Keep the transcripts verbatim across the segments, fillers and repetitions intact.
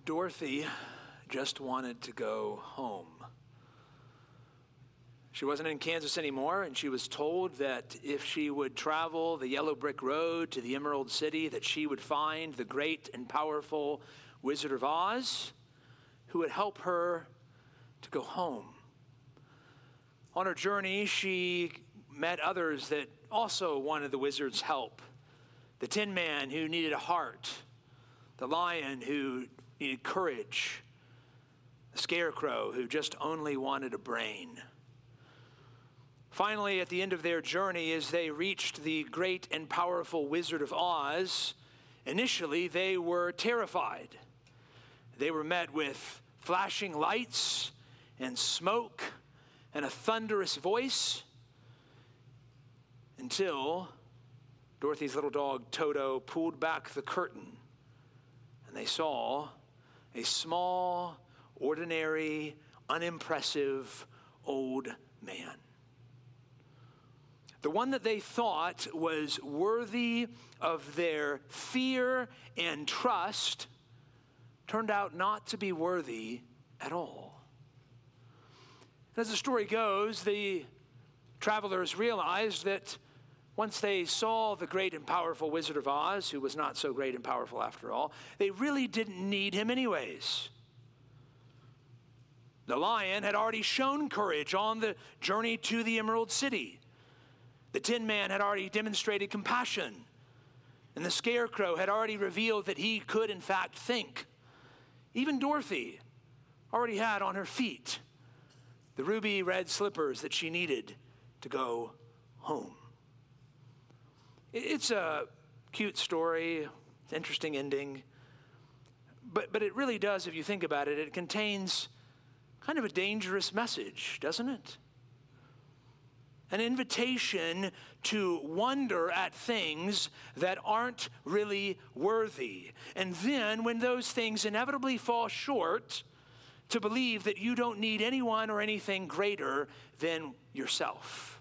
Dorothy just wanted to go home. She wasn't in Kansas anymore, and she was told that if she would travel the yellow brick road to the Emerald City, that she would find the great and powerful Wizard of Oz, who would help her to go home. On her journey, she met others that also wanted the wizard's help. The Tin Man, who needed a heart. The Lion, who needed courage. The Scarecrow, who just only wanted a brain. Finally, at the end of their journey, as they reached the great and powerful Wizard of Oz, initially they were terrified. They were met with flashing lights and smoke and a thunderous voice, until Dorothy's little dog Toto pulled back the curtain and they saw a small, ordinary, unimpressive old man. The one that they thought was worthy of their fear and trust turned out not to be worthy at all. As the story goes, the travelers realized that once they saw the great and powerful Wizard of Oz, who was not so great and powerful after all, they really didn't need him anyways. The Lion had already shown courage on the journey to the Emerald City. The Tin Man had already demonstrated compassion. And the Scarecrow had already revealed that he could in fact think. Even Dorothy already had on her feet the ruby red slippers that she needed to go home. It's a cute story, it's an interesting ending, but, but it really does, if you think about it, it contains kind of a dangerous message, doesn't it? An invitation to wonder at things that aren't really worthy. And then when those things inevitably fall short, to believe that you don't need anyone or anything greater than yourself.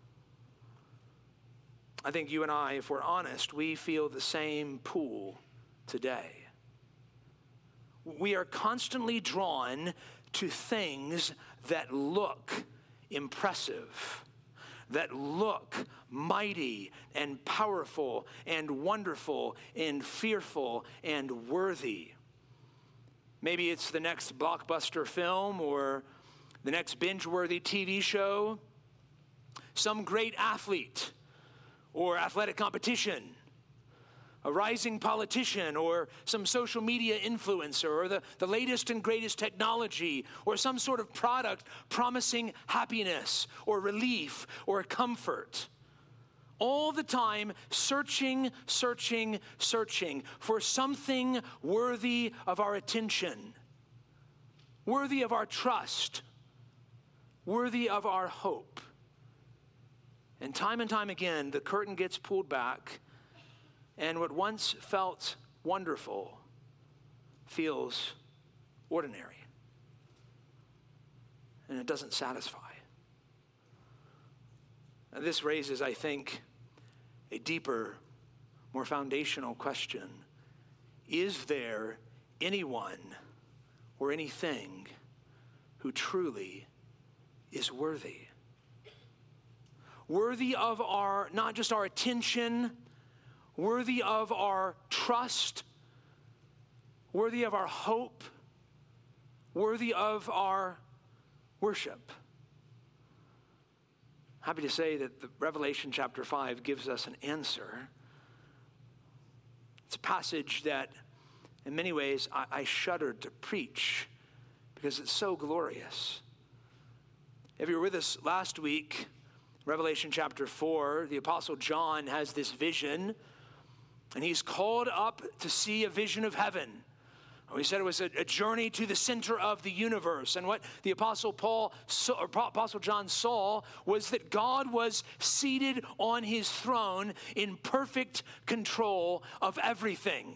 I think you and I, if we're honest, we feel the same pull today. We are constantly drawn to things that look impressive, that look mighty and powerful and wonderful and fearful and worthy. Maybe it's the next blockbuster film or the next binge-worthy T V show, some great athlete or athletic competition, a rising politician or some social media influencer or the, the latest and greatest technology or some sort of product promising happiness or relief or comfort. All the time searching, searching, searching for something worthy of our attention, worthy of our trust, worthy of our hope. And time and time again, the curtain gets pulled back, and what once felt wonderful feels ordinary. And it doesn't satisfy. Now, this raises, I think, a deeper, more foundational question. Is there anyone or anything who truly is worthy? Worthy of our, not just our attention, worthy of our trust, worthy of our hope, worthy of our worship. Happy to say that the Revelation chapter five gives us an answer. It's a passage that in many ways I, I shuddered to preach because it's so glorious. If you were with us last week, Revelation chapter four, the Apostle John has this vision, and he's called up to see a vision of heaven. We said it was a, a journey to the center of the universe. And what the Apostle Paul, saw, or Apostle John saw was that God was seated on his throne in perfect control of everything.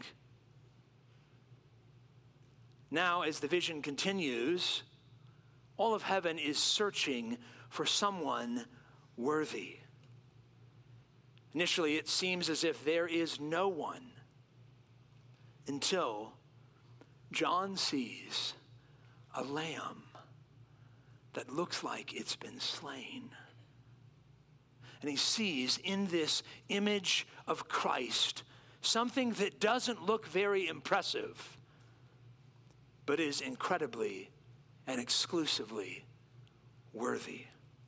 Now, as the vision continues, all of heaven is searching for someone worthy. Initially, it seems as if there is no one until John sees a lamb that looks like it's been slain. And he sees in this image of Christ something that doesn't look very impressive, but is incredibly and exclusively worthy.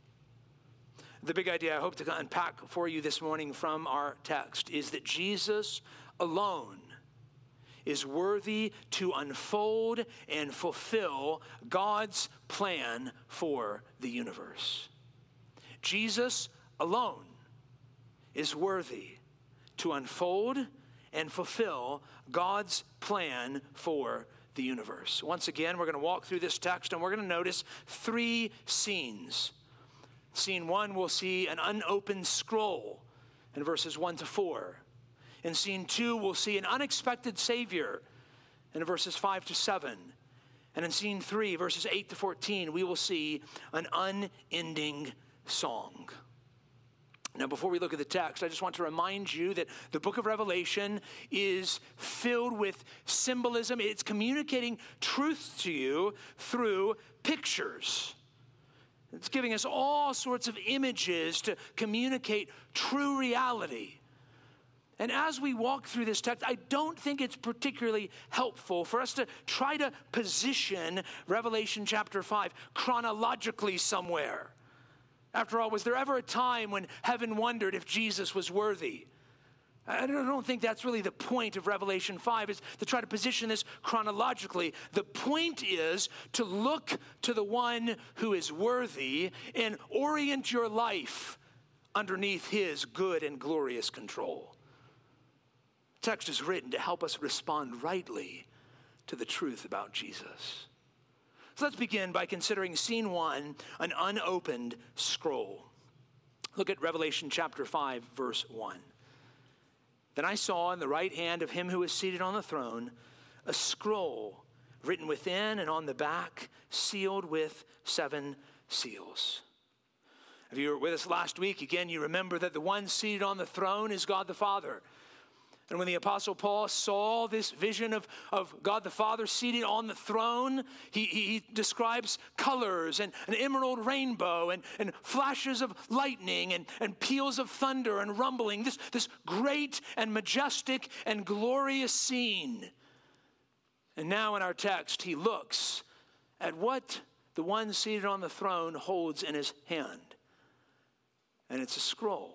The big idea I hope to unpack for you this morning from our text is that Jesus alone is worthy to unfold and fulfill God's plan for the universe. Jesus alone is worthy to unfold and fulfill God's plan for the universe. Once again, we're going to walk through this text and we're going to notice three scenes. Scene one, we'll see an unopened scroll in verses one to four. In scene two, we'll see an unexpected Savior in verses five to seven. And in scene three, verses eight to fourteen, we will see an unending song. Now, before we look at the text, I just want to remind you that the book of Revelation is filled with symbolism. It's communicating truth to you through pictures. It's giving us all sorts of images to communicate true reality. And as we walk through this text, I don't think it's particularly helpful for us to try to position Revelation chapter five chronologically somewhere. After all, was there ever a time when heaven wondered if Jesus was worthy? I don't think that's really the point of Revelation five, is to try to position this chronologically. The point is to look to the one who is worthy and orient your life underneath his good and glorious control. The text is written to help us respond rightly to the truth about Jesus. So let's begin by considering scene one, an unopened scroll. Look at Revelation chapter five, verse one. Then I saw in the right hand of him who was seated on the throne a scroll written within and on the back, sealed with seven seals. If you were with us last week, again, you remember that the one seated on the throne is God the Father. And when the Apostle Paul saw this vision of, of God the Father seated on the throne, he, he, he describes colors and an emerald rainbow and, and flashes of lightning and, and peals of thunder and rumbling, this, this great and majestic and glorious scene. And now in our text, he looks at what the one seated on the throne holds in his hand. And it's a scroll.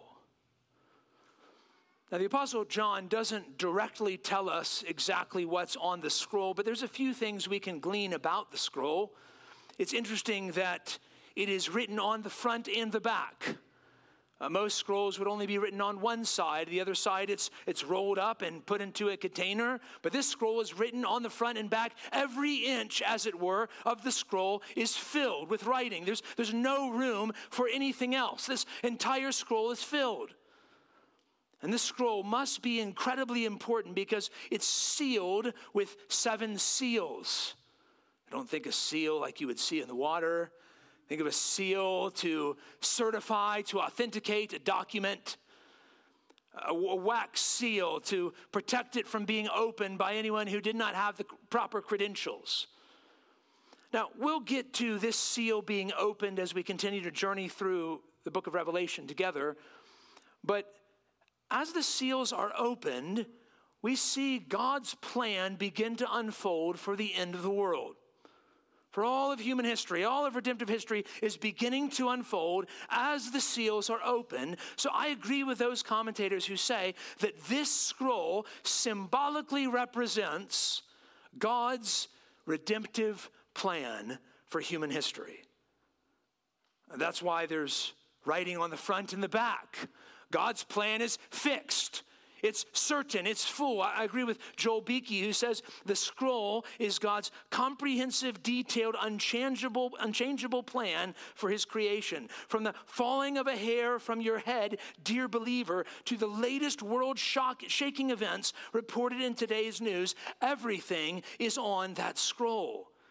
Now, the Apostle John doesn't directly tell us exactly what's on the scroll, but there's a few things we can glean about the scroll. It's interesting that it is written on the front and the back. Uh, most scrolls would only be written on one side. The other side, it's, it's rolled up and put into a container. But this scroll is written on the front and back. Every inch, as it were, of the scroll is filled with writing. There's, there's no room for anything else. This entire scroll is filled. And this scroll must be incredibly important because it's sealed with seven seals. I don't think a seal like you would see in the water. Think of a seal to certify, to authenticate a document. A, a wax seal to protect it from being opened by anyone who did not have the proper credentials. Now, we'll get to this seal being opened as we continue to journey through the book of Revelation together. But as the seals are opened, we see God's plan begin to unfold for the end of the world. For all of human history, all of redemptive history is beginning to unfold as the seals are open. So I agree with those commentators who say that this scroll symbolically represents God's redemptive plan for human history. And that's why there's writing on the front and the back. God's plan is fixed. It's certain. It's full. I agree with Joel Beakey, who says the scroll is God's comprehensive, detailed, unchangeable, unchangeable plan for his creation. From the falling of a hair from your head, dear believer, to the latest world shock, shaking events reported in today's news, everything is on that scroll.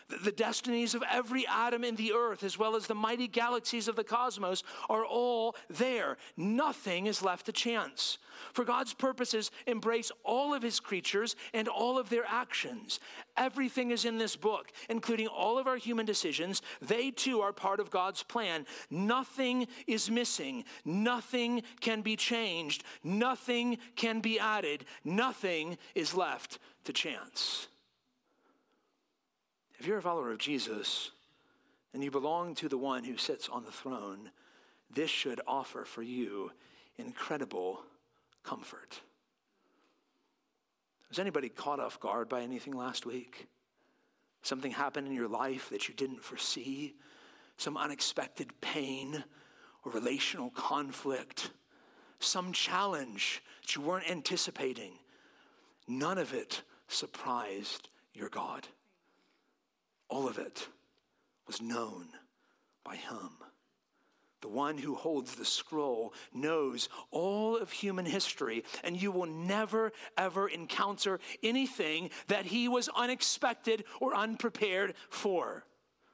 The destinies of every atom in the earth, as well as the mighty galaxies of the cosmos, are all there. Nothing is left to chance. For God's purposes embrace all of his creatures and all of their actions. Everything is in this book, including all of our human decisions. They too are part of God's plan. Nothing is missing. Nothing can be changed. Nothing can be added. Nothing is left to chance. If you're a follower of Jesus and you belong to the one who sits on the throne, this should offer for you incredible comfort. Was anybody caught off guard by anything last week? Something happened in your life that you didn't foresee? Some unexpected pain or relational conflict? Some challenge that you weren't anticipating? None of it surprised your God. All of it was known by him. The one who holds the scroll knows all of human history, and you will never, ever encounter anything that he was unexpected or unprepared for.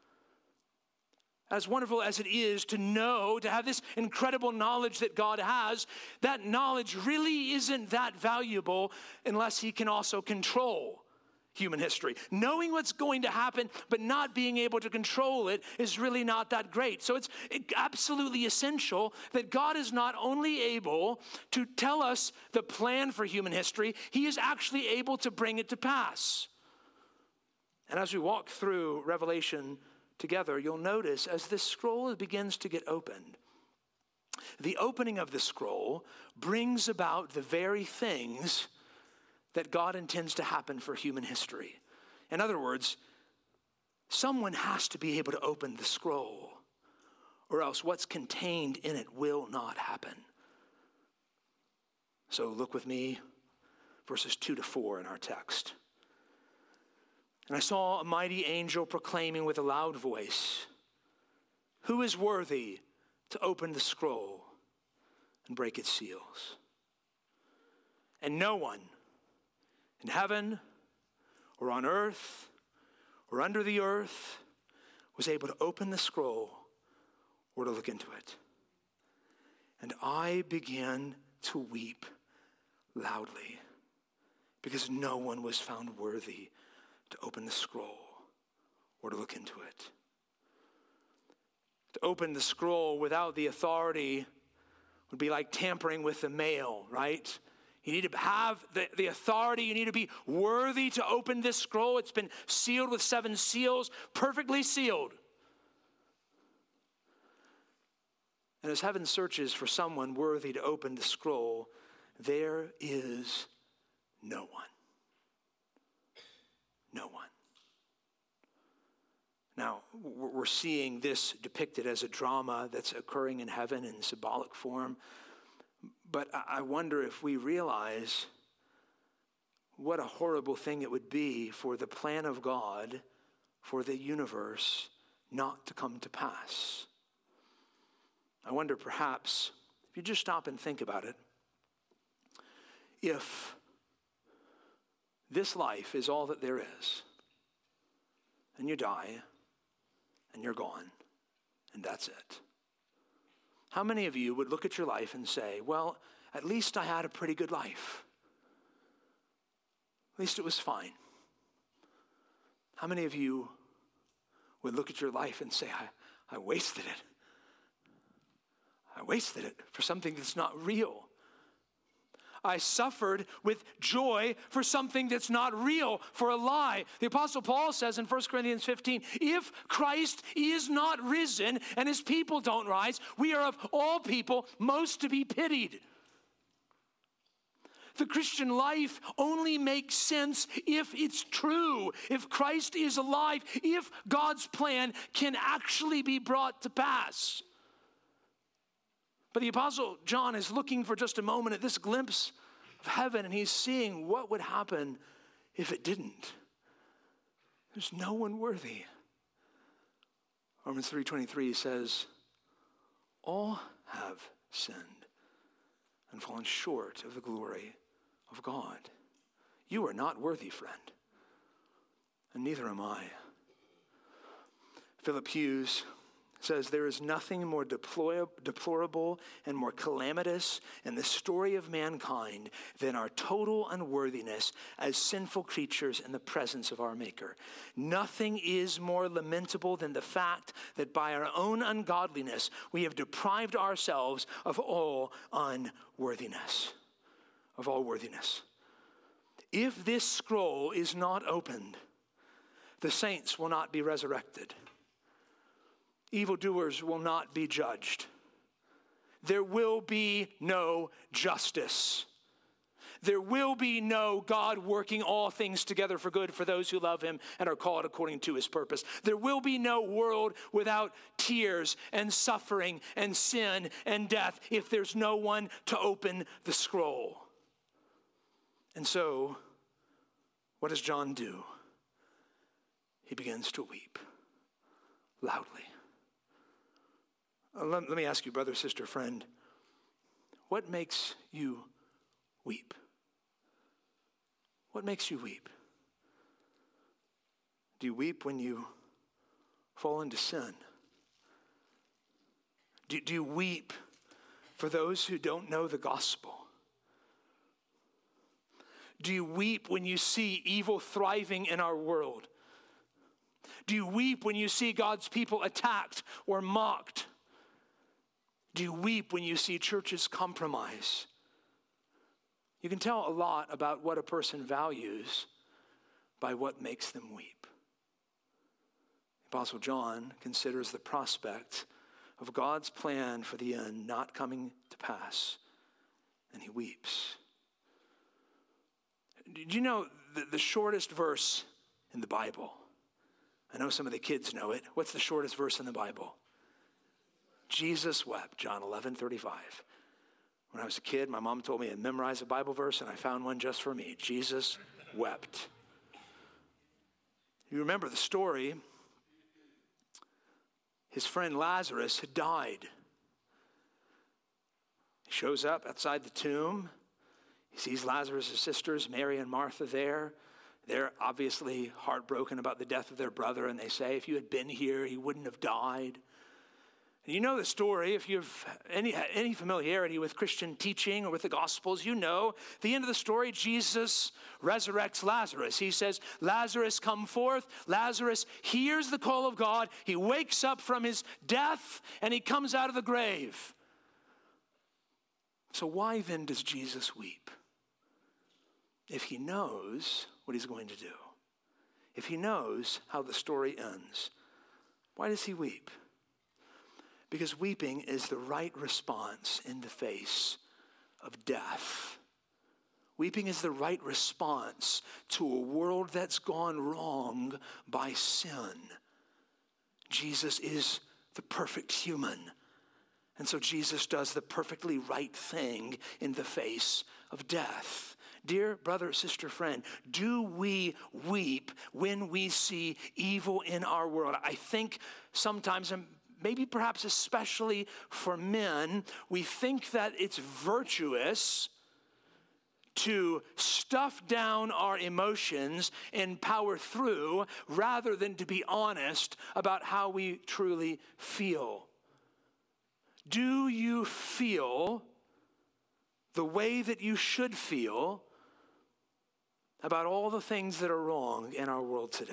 As wonderful as it is to know, to have this incredible knowledge that God has, that knowledge really isn't that valuable unless he can also control human history. Knowing what's going to happen, but not being able to control it is really not that great. So it's absolutely essential that God is not only able to tell us the plan for human history, he is actually able to bring it to pass. And as we walk through Revelation together, you'll notice as this scroll begins to get opened, the opening of the scroll brings about the very things that God intends to happen for human history. In other words, someone has to be able to open the scroll, or else what's contained in it will not happen. So look with me, verses two to four in our text. And I saw a mighty angel proclaiming with a loud voice, "Who is worthy to open the scroll and break its seals?" And no one in heaven or on earth or under the earth was able to open the scroll or to look into it. And I began to weep loudly because no one was found worthy to open the scroll or to look into it. To open the scroll without the authority would be like tampering with the mail, right? You need to have the, the authority. You need to be worthy to open this scroll. It's been sealed with seven seals, perfectly sealed. And as heaven searches for someone worthy to open the scroll, there is no one. No one. Now, we're seeing this depicted as a drama that's occurring in heaven in symbolic form. But I wonder if we realize what a horrible thing it would be for the plan of God for the universe not to come to pass. I wonder perhaps, if you just stop and think about it, if this life is all that there is, and you die, and you're gone, and that's it. How many of you would look at your life and say, well, at least I had a pretty good life. At least it was fine. How many of you would look at your life and say, I, I wasted it. I wasted it for something that's not real. I suffered with joy for something that's not real, for a lie. The Apostle Paul says in First Corinthians fifteen, if Christ is not risen and his people don't rise, we are of all people most to be pitied. The Christian life only makes sense if it's true, if Christ is alive, if God's plan can actually be brought to pass. But the Apostle John is looking for just a moment at this glimpse of heaven, and he's seeing what would happen if it didn't. There's no one worthy. Romans three twenty-three says, all have sinned and fallen short of the glory of God. You are not worthy, friend, and neither am I. Philip Hughes says, there is nothing more deplor- deplorable and more calamitous in the story of mankind than our total unworthiness as sinful creatures in the presence of our Maker. Nothing is more lamentable than the fact that by our own ungodliness we have deprived ourselves of all unworthiness, of all worthiness. If this scroll is not opened, the saints will not be resurrected. Evildoers will not be judged. There will be no justice. There will be no God working all things together for good for those who love him and are called according to his purpose. There will be no world without tears and suffering and sin and death if there's no one to open the scroll. And so, what does John do? He begins to weep loudly. Let, let me ask you, brother, sister, friend, what makes you weep? What makes you weep? Do you weep when you fall into sin? Do, do you weep for those who don't know the gospel? Do you weep when you see evil thriving in our world? Do you weep when you see God's people attacked or mocked? Do you weep when you see churches compromise? You can tell a lot about what a person values by what makes them weep. The Apostle John considers the prospect of God's plan for the end not coming to pass, and he weeps. Did you know the, the shortest verse in the Bible? I know some of the kids know it. What's the shortest verse in the Bible? Jesus wept, John eleven thirty-five. When I was a kid, my mom told me to memorize a Bible verse, and I found one just for me. Jesus wept. You remember the story. His friend Lazarus had died. He shows up outside the tomb. He sees Lazarus' sisters, Mary and Martha, there. They're obviously heartbroken about the death of their brother, and they say, if you had been here, he wouldn't have died. And you know the story. If you have any, any familiarity with Christian teaching or with the Gospels, you know at the end of the story, Jesus resurrects Lazarus. He says, Lazarus, come forth. Lazarus hears the call of God. He wakes up from his death, and he comes out of the grave. So why then does Jesus weep? If he knows what he's going to do, if he knows how the story ends, why does he weep? Because weeping is the right response in the face of death. Weeping is the right response to a world that's gone wrong by sin. Jesus is the perfect human. And so Jesus does the perfectly right thing in the face of death. Dear brother, sister, friend, do we weep when we see evil in our world? I think sometimes, and maybe perhaps especially for men, we think that it's virtuous to stuff down our emotions and power through rather than to be honest about how we truly feel. Do you feel the way that you should feel about all the things that are wrong in our world today?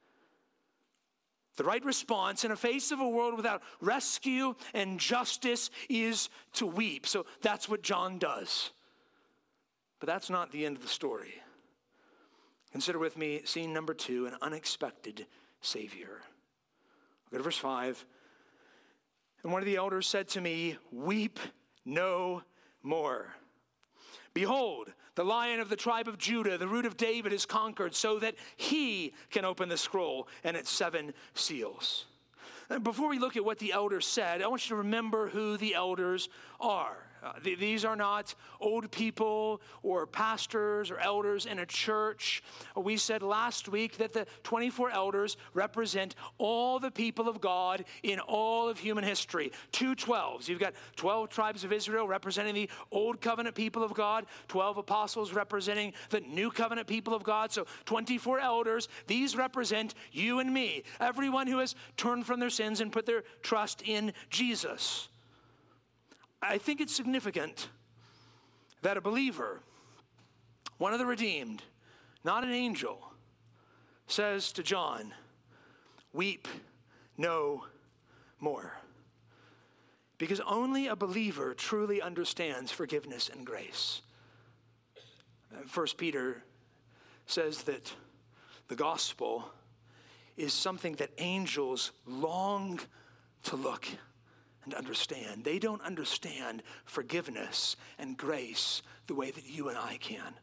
The right response in the face of a world without rescue and justice is to weep. So that's what John does. But that's not the end of the story. Consider with me scene number two, an unexpected Savior. Go to verse five. And one of the elders said to me, weep no more. Behold, the Lion of the tribe of Judah, the Root of David, is conquered so that he can open the scroll and its seven seals. And before we look at what the elders said, I want you to remember who the elders are. Uh, th- these are not old people or pastors or elders in a church. We said last week that the twenty-four elders represent all the people of God in all of human history. Two twelves. You've got twelve tribes of Israel representing the old covenant people of God, twelve apostles representing the new covenant people of God. So twenty-four elders, these represent you and me, everyone who has turned from their sins and put their trust in Jesus. I think it's significant that a believer, one of the redeemed, not an angel, says to John, weep no more. Because only a believer truly understands forgiveness and grace. First Peter says that the gospel is something that angels long to look and understand. They don't understand forgiveness and grace the way that you and I can.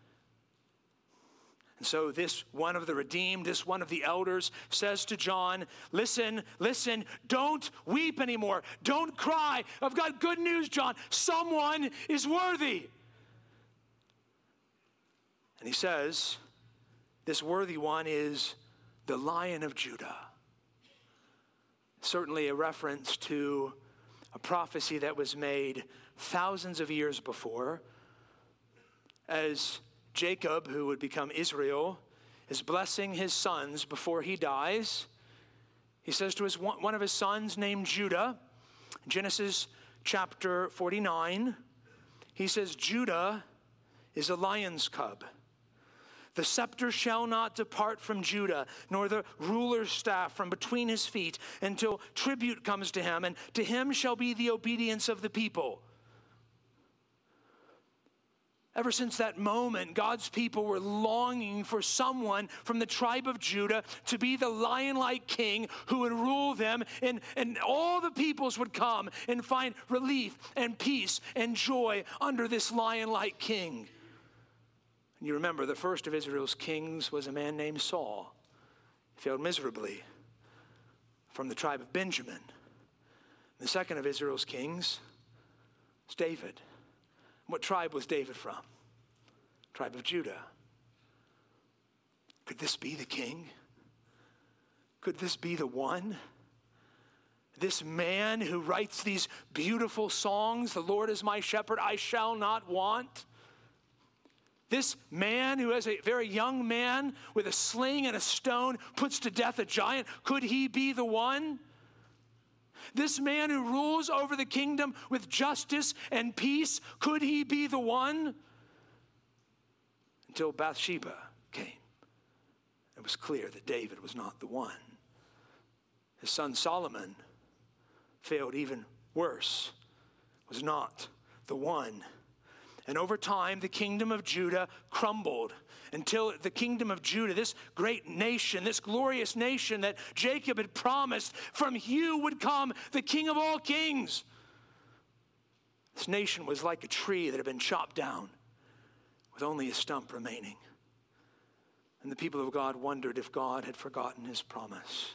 And so this one of the redeemed, this one of the elders says to John, listen, listen, don't weep anymore. Don't cry. I've got good news, John. Someone is worthy. And he says, this worthy one is the Lion of Judah. Certainly a reference to a prophecy that was made thousands of years before, as Jacob, who would become Israel, is blessing his sons before he dies. He says to his one of his sons named Judah, Genesis chapter forty-nine, he says, Judah is a lion's cub. The scepter shall not depart from Judah, nor the ruler's staff from between his feet, until tribute comes to him, and to him shall be the obedience of the people. Ever since that moment, God's people were longing for someone from the tribe of Judah to be the lion-like king who would rule them, and, and all the peoples would come and find relief and peace and joy under this lion-like king. And you remember the first of Israel's kings was a man named Saul. He failed miserably, from the tribe of Benjamin. The second of Israel's kings was David. What tribe was David from? Tribe of Judah. Could this be the king? Could this be the one? This man who writes these beautiful songs, the Lord is my shepherd, I shall not want. This man who, as a very young man with a sling and a stone, puts to death a giant, could he be the one? This man who rules over the kingdom with justice and peace, could he be the one? Until Bathsheba came. It was clear that David was not the one. His son Solomon failed even worse, was not the one. And over time, the kingdom of Judah crumbled until the kingdom of Judah, this great nation, this glorious nation that Jacob had promised, from you would come the king of all kings. This nation was like a tree that had been chopped down with only a stump remaining. And the people of God wondered if God had forgotten his promise.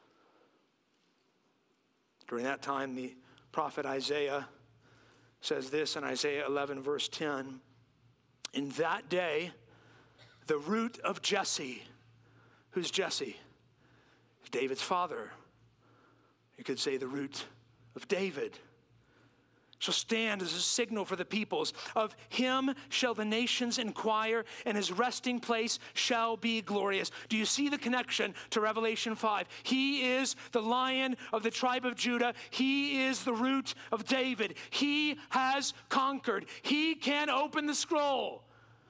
During that time, the prophet Isaiah says this in Isaiah eleven, verse ten. In that day, the root of Jesse, who's Jesse? David's father. You could say the root of David, shall stand as a signal for the peoples. Of him shall the nations inquire, and his resting place shall be glorious. Do you see the connection to Revelation five? He is the Lion of the tribe of Judah. He is the root of David. He has conquered. He can open the scroll.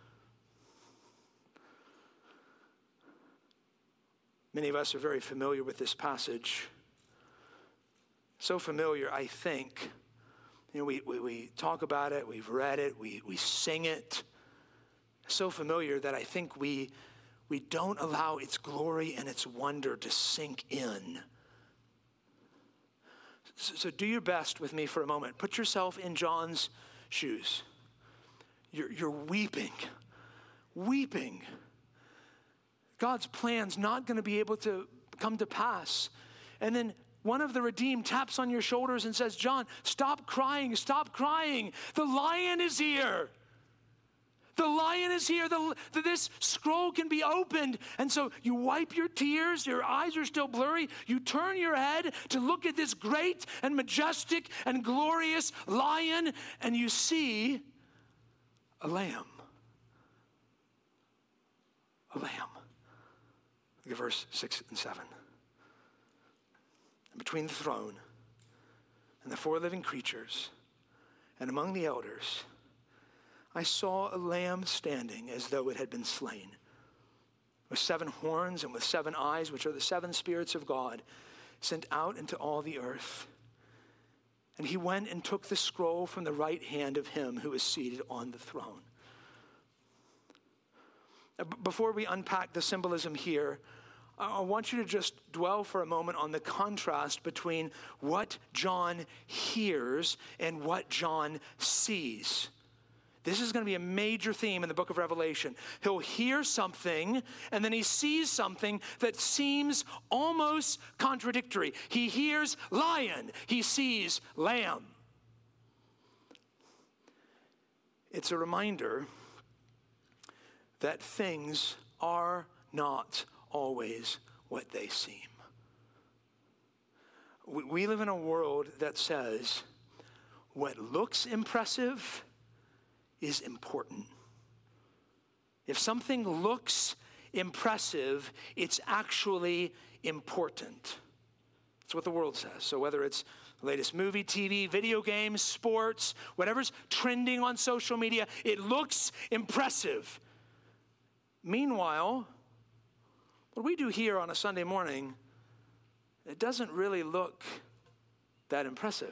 Many of us are very familiar with this passage. So familiar, I think, You know, we, we, we talk about it, we've read it, we, we sing it. So familiar that I think we, we don't allow its glory and its wonder to sink in. So, so do your best with me for a moment. Put yourself in John's shoes. You're, you're weeping, weeping. God's plan's not going to be able to come to pass. And then one of the redeemed taps on your shoulders and says, John, stop crying, stop crying. The lion is here. The lion is here. The, the, this scroll can be opened. And so you wipe your tears. Your eyes are still blurry. You turn your head to look at this great and majestic and glorious lion, and you see a lamb. A lamb. Look at verse six and seven. And between the throne and the four living creatures and among the elders, I saw a lamb standing as though it had been slain, with seven horns and with seven eyes, which are the seven spirits of God, sent out into all the earth. And he went and took the scroll from the right hand of him who is seated on the throne. Before we unpack the symbolism here, I want you to just dwell for a moment on the contrast between what John hears and what John sees. This is going to be a major theme in the book of Revelation. He'll hear something, and then he sees something that seems almost contradictory. He hears lion, he sees lamb. It's a reminder that things are not always what they seem. We, we live in a world that says what looks impressive is important. If something looks impressive, it's actually important. That's what the world says. So whether it's the latest movie, T V, video games, sports, whatever's trending on social media, it looks impressive. Meanwhile, what we do here on a Sunday morning, it doesn't really look that impressive.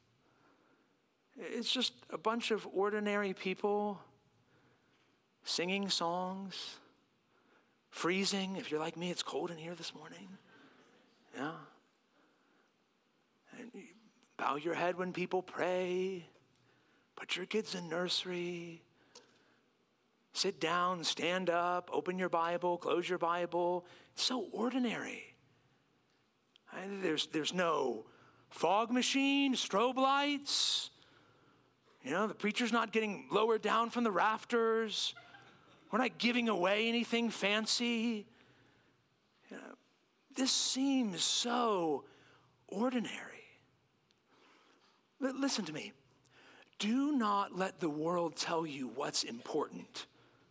It's just a bunch of ordinary people singing songs, freezing. If you're like me, it's cold in here this morning. Yeah. And you bow your head when people pray. Put your kids in nursery. Sit down, stand up, open your Bible, close your Bible. It's so ordinary. And there's, there's no fog machine, strobe lights. You know, the preacher's not getting lowered down from the rafters. We're not giving away anything fancy. You know, this seems so ordinary. L- listen to me. Do not let the world tell you what's important.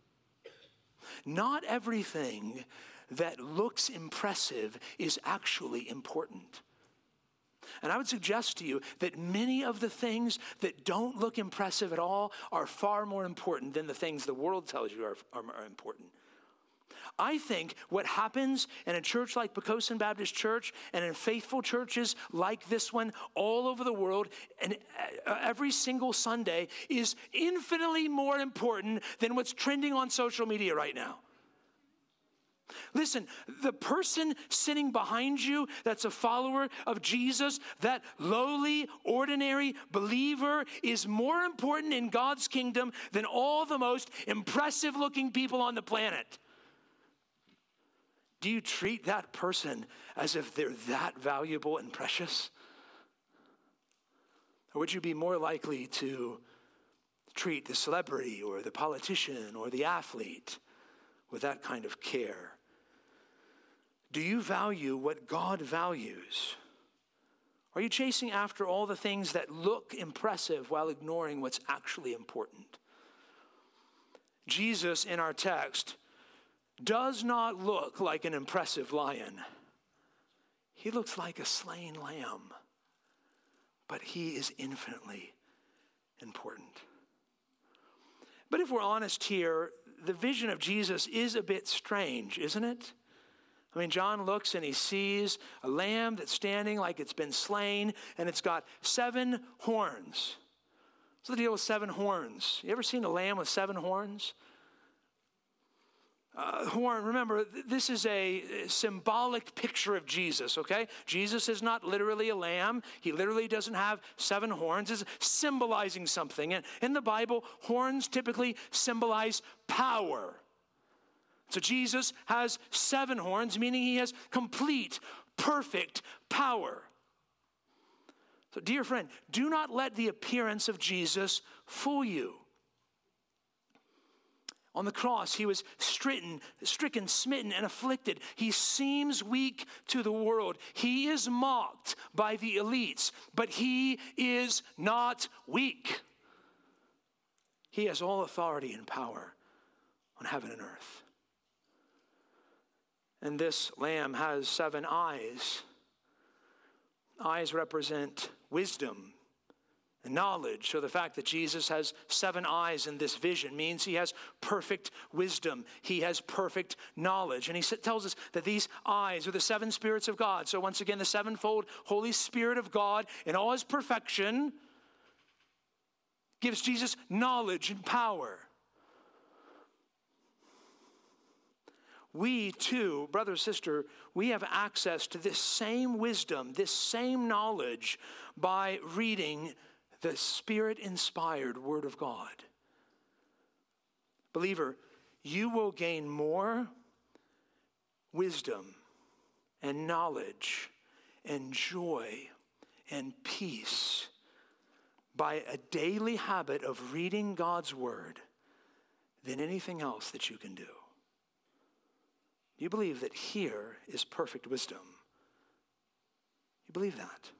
Not everything that looks impressive is actually important. And I would suggest to you that many of the things that don't look impressive at all are far more important than the things the world tells you are, are, are important. I think what happens in a church like Poquoson Baptist Church and in faithful churches like this one all over the world and every single Sunday is infinitely more important than what's trending on social media right now. Listen, the person sitting behind you that's a follower of Jesus, that lowly, ordinary believer is more important in God's kingdom than all the most impressive looking people on the planet. Do you treat that person as if they're that valuable and precious? Or would you be more likely to treat the celebrity or the politician or the athlete with that kind of care? Do you value what God values? Are you chasing after all the things that look impressive while ignoring what's actually important? Jesus in our text does not look like an impressive lion. He looks like a slain lamb, but he is infinitely important. But if we're honest here, the vision of Jesus is a bit strange, isn't it? I mean, John looks and he sees a lamb that's standing like it's been slain, and it's got seven horns. What's the deal with seven horns? You ever seen a lamb with seven horns? Uh, horn, remember, th- this is a symbolic picture of Jesus, okay? Jesus is not literally a lamb. He literally doesn't have seven horns. It's symbolizing something. And in the Bible, horns typically symbolize power. So Jesus has seven horns, meaning he has complete, perfect power. So, dear friend, do not let the appearance of Jesus fool you. On the cross, he was stricken, stricken, smitten, and afflicted. He seems weak to the world. He is mocked by the elites, but he is not weak. He has all authority and power on heaven and earth. And this lamb has seven eyes. Eyes represent wisdom and knowledge. So the fact that Jesus has seven eyes in this vision means he has perfect wisdom. He has perfect knowledge. And he tells us that these eyes are the seven spirits of God. So once again, the sevenfold Holy Spirit of God in all his perfection gives Jesus knowledge and power. We too, brother, sister, we have access to this same wisdom, this same knowledge by reading the Spirit-inspired Word of God. Believer, you will gain more wisdom and knowledge and joy and peace by a daily habit of reading God's Word than anything else that you can do. Do you believe that here is perfect wisdom? You believe that?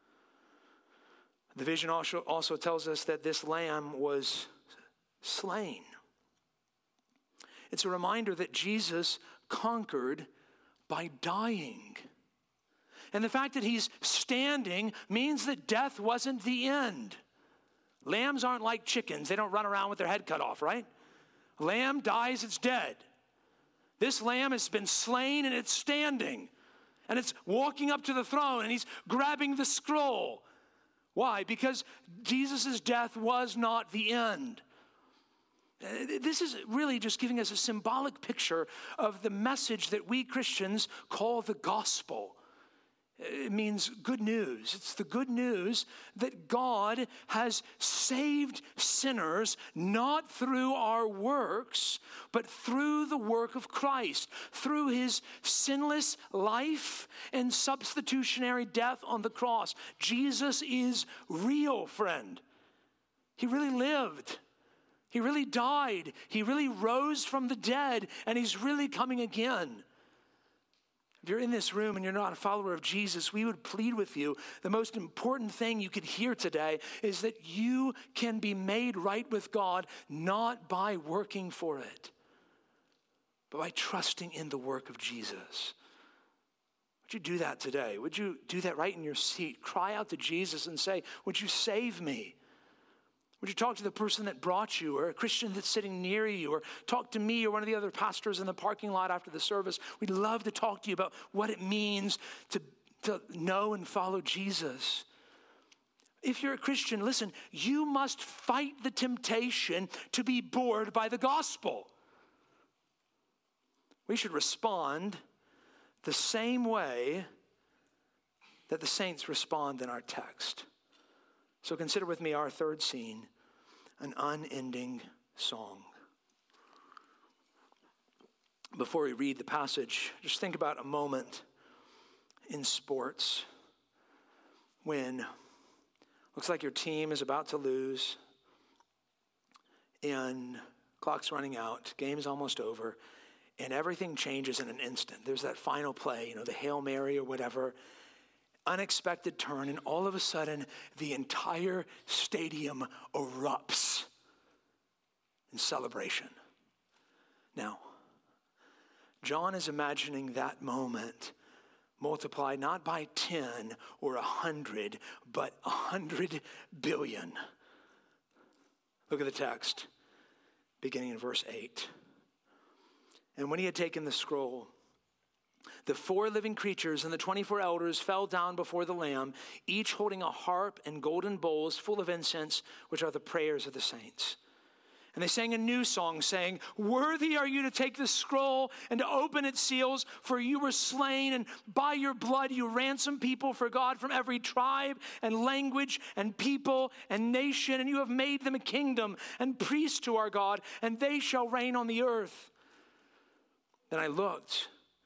The vision also, also tells us that this lamb was slain. It's a reminder that Jesus conquered by dying. And the fact that he's standing means that death wasn't the end. Lambs aren't like chickens. They don't run around with their head cut off, right? A lamb dies, it's dead. This lamb has been slain and it's standing. And it's walking up to the throne and he's grabbing the scroll. Why? Because Jesus' death was not the end. This is really just giving us a symbolic picture of the message that we Christians call the gospel. It means good news. It's the good news that God has saved sinners not through our works, but through the work of Christ, through his sinless life and substitutionary death on the cross. Jesus is real, friend. He really lived. He really died. He really rose from the dead, and he's really coming again. If you're in this room and you're not a follower of Jesus, we would plead with you. The most important thing you could hear today is that you can be made right with God not by working for it, but by trusting in the work of Jesus. Would you do that today? Would you do that right in your seat? Cry out to Jesus and say, would you save me? Would you talk to the person that brought you, or a Christian that's sitting near you, or talk to me or one of the other pastors in the parking lot after the service? We'd love to talk to you about what it means to, to know and follow Jesus. If you're a Christian, listen, you must fight the temptation to be bored by the gospel. We should respond the same way that the saints respond in our text. So consider with me our third scene, an unending song. Before we read the passage, just think about a moment in sports when looks like your team is about to lose and clock's running out, game's almost over, and everything changes in an instant. There's that final play, you know, the Hail Mary or whatever, unexpected turn, and all of a sudden the entire stadium erupts in celebration. Now, John is imagining that moment multiplied not by ten or a hundred, but a hundred billion. Look at the text, beginning in verse eight. And when he had taken the scroll, the four living creatures and the twenty-four elders fell down before the Lamb, each holding a harp and golden bowls full of incense, which are the prayers of the saints. And they sang a new song, saying, "Worthy are you to take the scroll and to open its seals, for you were slain, and by your blood you ransomed people for God from every tribe and language and people and nation, and you have made them a kingdom and priests to our God, and they shall reign on the earth." Then I looked,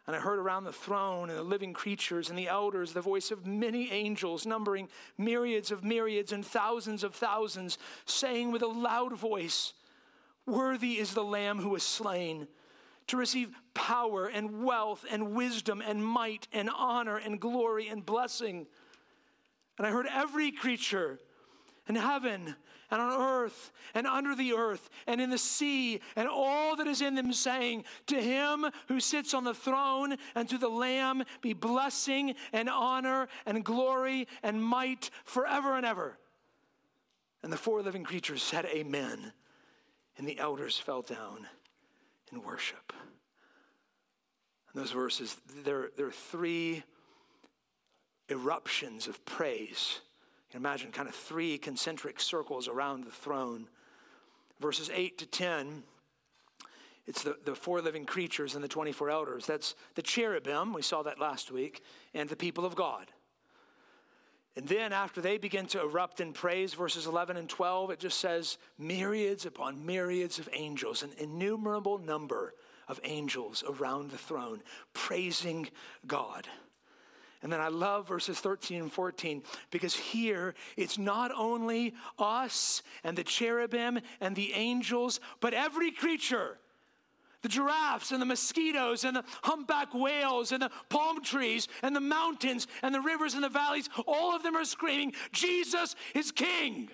And I heard around the throne and the living creatures and the elders the voice of many angels, numbering myriads of myriads and thousands of thousands, saying with a loud voice, "Worthy is the Lamb who was slain, to receive power and wealth and wisdom and might and honor and glory and blessing." And I heard every creature in heaven and on earth and under the earth and in the sea and all that is in them saying, "To him who sits on the throne and to the Lamb be blessing and honor and glory and might forever and ever." And the four living creatures said, "Amen." And the elders fell down in worship. And those verses, there, there are three eruptions of praise. You can imagine kind of three concentric circles around the throne. Verses eight to ten, it's the, the four living creatures and the twenty-four elders. That's the cherubim, we saw that last week, and the people of God. And then after they begin to erupt in praise, verses eleven and twelve, it just says, myriads upon myriads of angels, an innumerable number of angels around the throne, praising God. And then I love verses thirteen and fourteen, because here it's not only us and the cherubim and the angels, but every creature. The giraffes and the mosquitoes and the humpback whales and the palm trees and the mountains and the rivers and the valleys, all of them are screaming, "Jesus is King."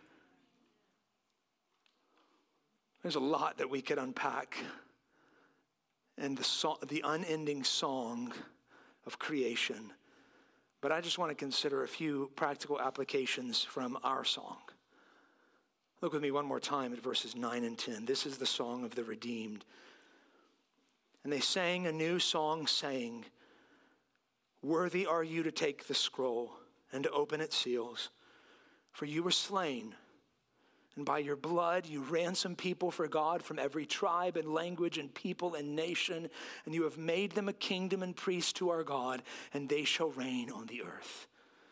There's a lot that we could unpack in the, so- the unending song of creation. But I just want to consider a few practical applications from our song. Look with me one more time at verses nine and ten. This is the song of the redeemed. And they sang a new song saying, "Worthy are you to take the scroll and to open its seals. For you were slain, and by your blood you ransomed people for God from every tribe and language and people and nation. And you have made them a kingdom and priests to our God, and they shall reign on the earth."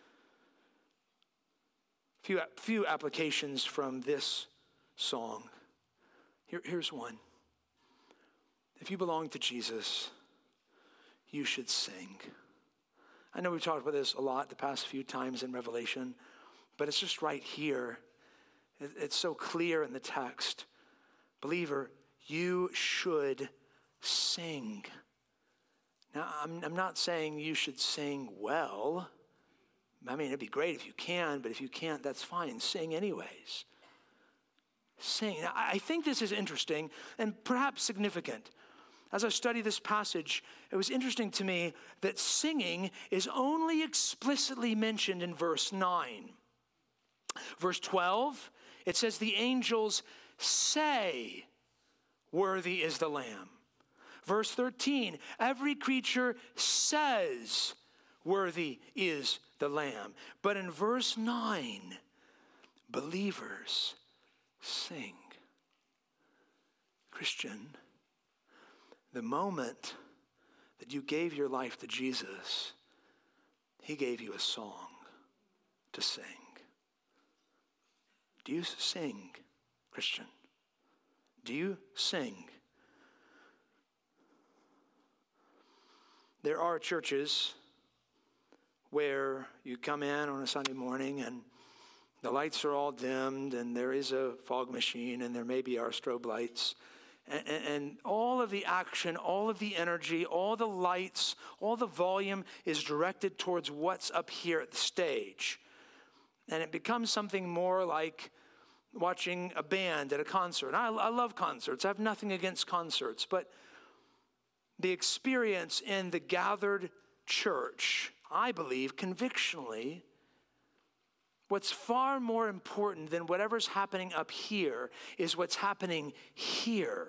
Few, few applications from this song. Here, here's one. If you belong to Jesus, you should sing. I know we've talked about this a lot the past few times in Revelation, but it's just right here. It's so clear in the text. Believer, you should sing. Now, I'm, I'm not saying you should sing well. I mean, it'd be great if you can, but if you can't, that's fine. Sing anyways. Sing. Now, I think this is interesting and perhaps significant. As I study this passage, it was interesting to me that singing is only explicitly mentioned in verse nine. Verse twelve, it says the angels say, "Worthy is the Lamb." Verse thirteen, every creature says, "Worthy is the Lamb." But in verse nine, believers sing. Christian, the moment that you gave your life to Jesus, he gave you a song to sing. Do you sing, Christian? Do you sing? There are churches where you come in on a Sunday morning and the lights are all dimmed and there is a fog machine and there maybe are strobe lights. And, and all of the action, all of the energy, all the lights, all the volume is directed towards what's up here at the stage. And it becomes something more like watching a band at a concert. I, I love concerts. I have nothing against concerts. But the experience in the gathered church, I believe, convictionally, what's far more important than whatever's happening up here is what's happening here.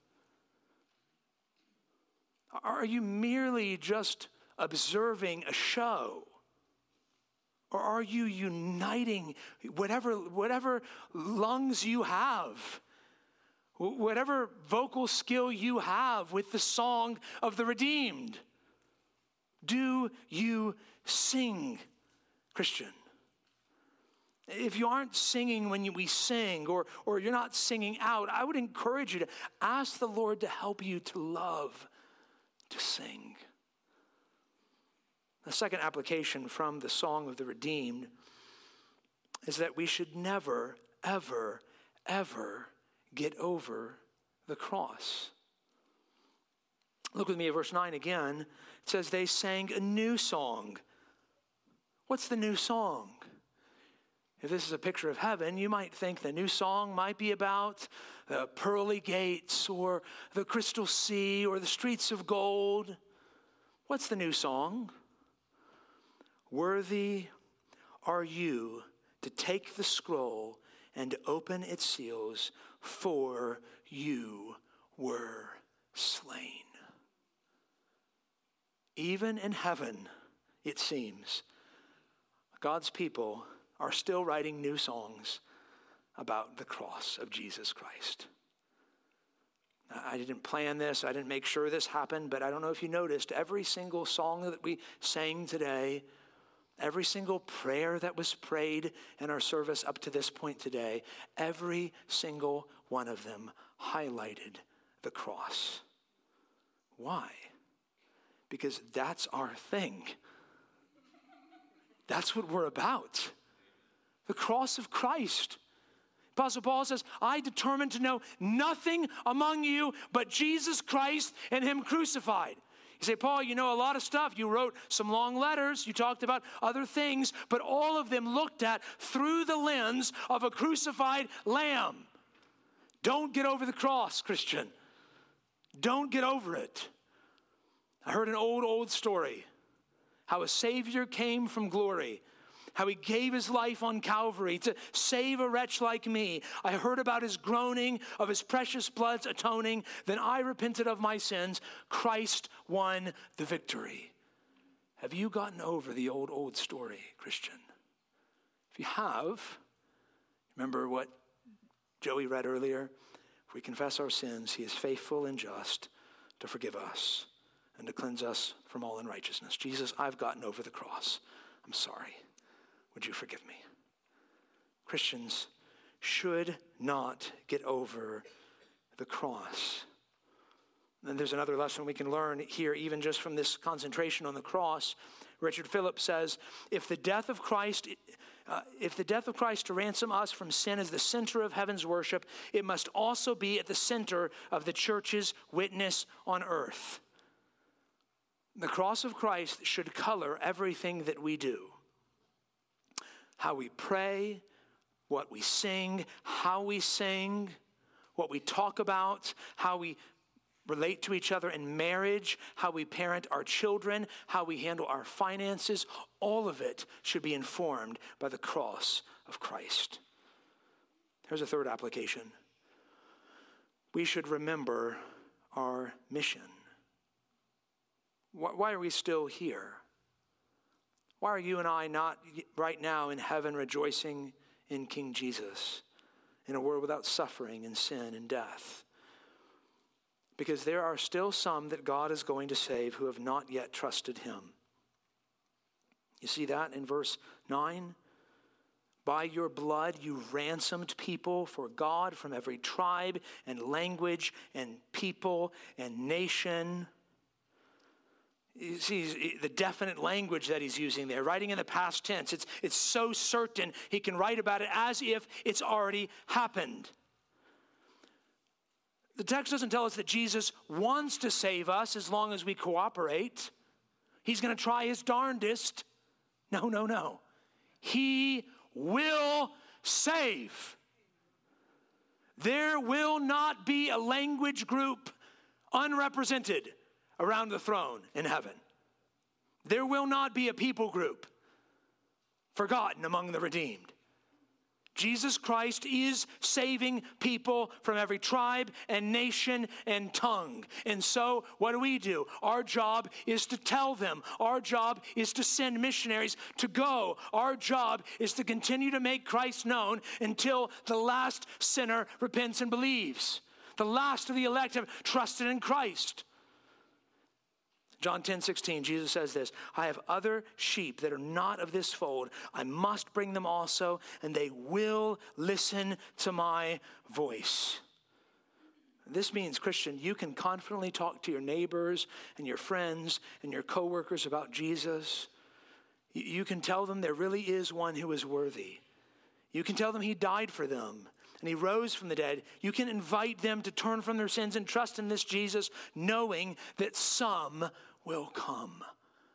Are you merely just observing a show? Or are you uniting whatever, whatever lungs you have, whatever vocal skill you have with the song of the redeemed? Do you sing, Christian? If you aren't singing when you, we sing, or, or you're not singing out, I would encourage you to ask the Lord to help you to love, to sing. The second application from the Song of the Redeemed is that we should never, ever, ever get over the cross. Look with me at verse nine again. It says they sang a new song. What's the new song? If this is a picture of heaven, you might think the new song might be about the pearly gates or the crystal sea or the streets of gold. What's the new song? Worthy are you to take the scroll and open its seals, for you were slain. Even in heaven, it seems, God's people are still writing new songs about the cross of Jesus Christ. I didn't plan this. I didn't make sure this happened, but I don't know if you noticed, every single song that we sang today, every single prayer that was prayed in our service up to this point today, every single one of them highlighted the cross. Why? Because that's our thing. That's what we're about. The cross of Christ. Apostle Paul says, I determined to know nothing among you but Jesus Christ and him crucified. You say, Paul, you know a lot of stuff. You wrote some long letters. You talked about other things, but all of them looked at through the lens of a crucified lamb. Don't get over the cross, Christian. Don't get over it. I heard an old, old story, how a Savior came from glory, how he gave his life on Calvary to save a wretch like me. I heard about his groaning, of his precious blood's atoning. Then I repented of my sins. Christ won the victory. Have you gotten over the old, old story, Christian? If you have, remember what Joey read earlier? If we confess our sins, he is faithful and just to forgive us and to cleanse us from all unrighteousness. Jesus, I've gotten over the cross. I'm sorry. Would you forgive me? Christians should not get over the cross. And there's another lesson we can learn here, even just from this concentration on the cross. Richard Phillips says, if the death of Christ, uh, if the death of Christ to ransom us from sin is the center of heaven's worship, it must also be at the center of the church's witness on earth. The cross of Christ should color everything that we do. How we pray, what we sing, how we sing, what we talk about, how we relate to each other in marriage, how we parent our children, how we handle our finances, all of it should be informed by the cross of Christ. Here's a third application. We should remember our mission. Why are we still here? Why are you and I not right now in heaven rejoicing in King Jesus in a world without suffering and sin and death? Because there are still some that God is going to save who have not yet trusted him. You see that in verse nine? By your blood you ransomed people for God from every tribe and language and people and nation. You see the definite language that he's using there, writing in the past tense. It's, it's so certain he can write about it as if it's already happened. The text doesn't tell us that Jesus wants to save us as long as we cooperate. He's going to try his darndest. No, no, no. He will save. There will not be a language group unrepresented around the throne in heaven. There will not be a people group forgotten among the redeemed. Jesus Christ is saving people from every tribe and nation and tongue. And so what do we do? Our job is to tell them. Our job is to send missionaries to go. Our job is to continue to make Christ known until the last sinner repents and believes. The last of the elect have trusted in Christ. John ten sixteen, Jesus says this, I have other sheep that are not of this fold. I must bring them also, and they will listen to my voice. This means, Christian, you can confidently talk to your neighbors and your friends and your coworkers about Jesus. You can tell them there really is one who is worthy. You can tell them he died for them and he rose from the dead. You can invite them to turn from their sins and trust in this Jesus, knowing that some will come.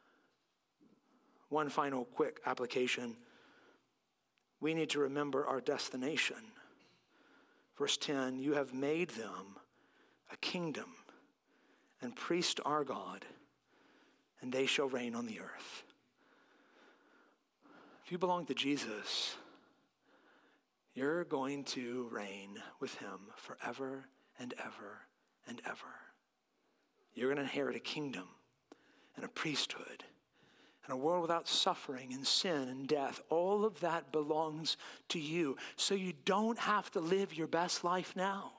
One final quick application. We need to remember our destination. Verse ten, you have made them a kingdom and priests to our God, and they shall reign on the earth. If you belong to Jesus, you're going to reign with him forever and ever and ever. You're going to inherit a kingdom and a priesthood and a world without suffering and sin and death. All of that belongs to you, so you don't have to live your best life now.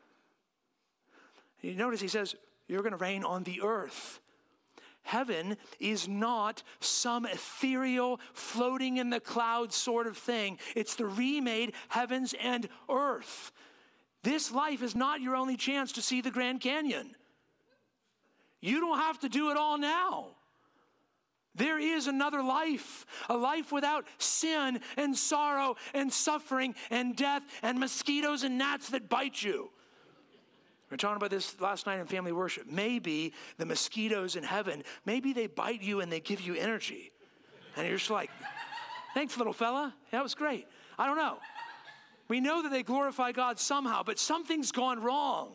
You notice he says, you're going to reign on the earth. Heaven is not some ethereal, floating in the clouds sort of thing. It's the remade heavens and earth. This life is not your only chance to see the Grand Canyon. You don't have to do it all now. There is another life, a life without sin and sorrow and suffering and death and mosquitoes and gnats that bite you. We were talking about this last night in family worship. Maybe the mosquitoes in heaven, maybe they bite you and they give you energy. And you're just like, thanks, little fella. That was great. I don't know. We know that they glorify God somehow, but something's gone wrong.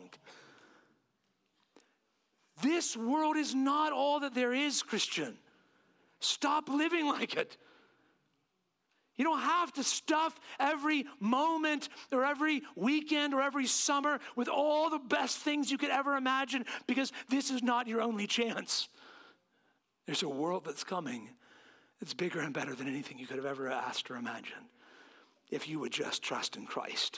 This world is not all that there is, Christian. Stop living like it. You don't have to stuff every moment or every weekend or every summer with all the best things you could ever imagine, because this is not your only chance. There's a world that's coming that's bigger and better than anything you could have ever asked or imagined if you would just trust in Christ.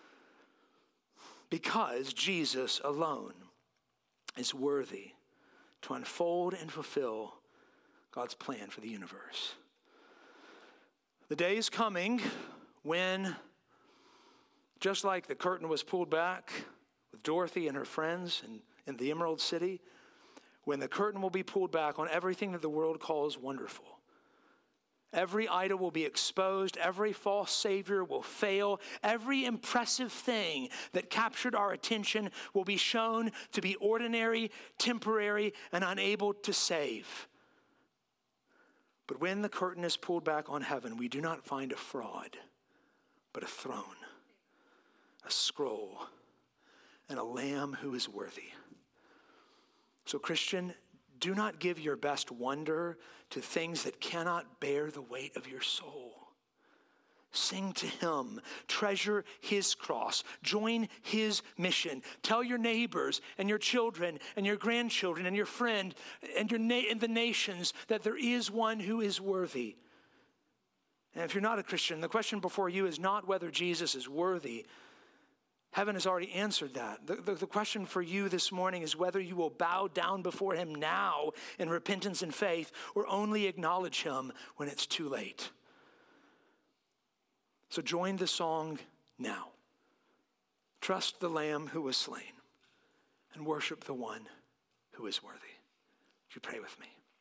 Because Jesus alone is worthy to unfold and fulfill God's plan for the universe. The day is coming when, just like the curtain was pulled back with Dorothy and her friends in, in the Emerald City, when the curtain will be pulled back on everything that the world calls wonderful. Every idol will be exposed. Every false savior will fail. Every impressive thing that captured our attention will be shown to be ordinary, temporary, and unable to save. But when the curtain is pulled back on heaven, we do not find a fraud, but a throne, a scroll, and a lamb who is worthy. So, Christian, do not give your best wonder to things that cannot bear the weight of your soul. Sing to him, treasure his cross, join his mission. Tell your neighbors and your children and your grandchildren and your friend and your na- and the nations that there is one who is worthy. And if you're not a Christian, the question before you is not whether Jesus is worthy. Heaven has already answered that. The, the, the question for you this morning is whether you will bow down before him now in repentance and faith, or only acknowledge him when it's too late. So join the song now. Trust the Lamb who was slain and worship the one who is worthy. Would you pray with me?